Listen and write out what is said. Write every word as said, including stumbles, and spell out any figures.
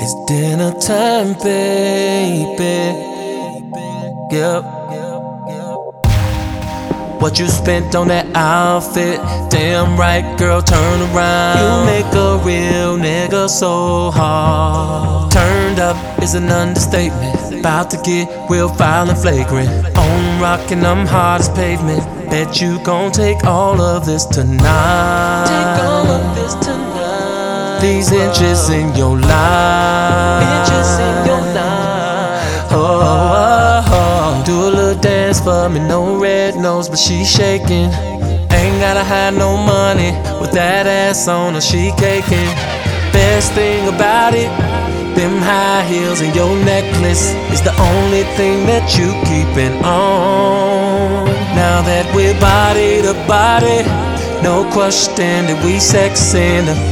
It's dinner time, baby. Yep. What you spent on that outfit? Damn right, girl, turn around. You make a real nigga so hard. Turned up is an understatement. About to get real foul and flagrant. On rockin', I'm hard as pavement. Bet you gon' take all of this tonight. Take all of this tonight. These inches in your life. Inches in your life. Oh, oh, oh. Do a little dance for me, no red nose, but she shaking. Ain't gotta hide no money with that ass on her, she caking. Best thing about it, them high heels and your necklace is the only thing that you keepin' on. Now that we're body to body, no question that we sexin'.